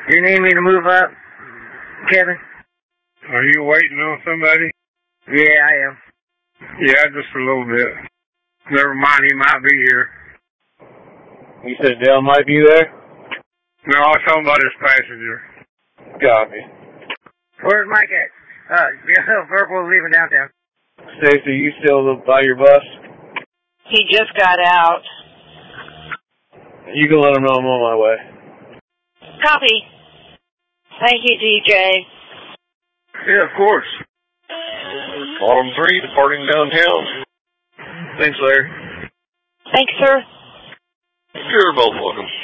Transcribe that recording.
You need me to move up, Kevin? Are you waiting on somebody? Yeah, I am. Yeah, just a little bit. Never mind, he might be here. You said Dale might be there? No, I was talking about his passenger. Copy. Where's Mike at? Purple leaving downtown. Stacy, you still by your bus? He just got out. You can let him know I'm on my way. Copy. Thank you, DJ. Yeah, of course. Bottom 3, departing downtown. Thanks, Larry. Thanks, sir. You're both welcome.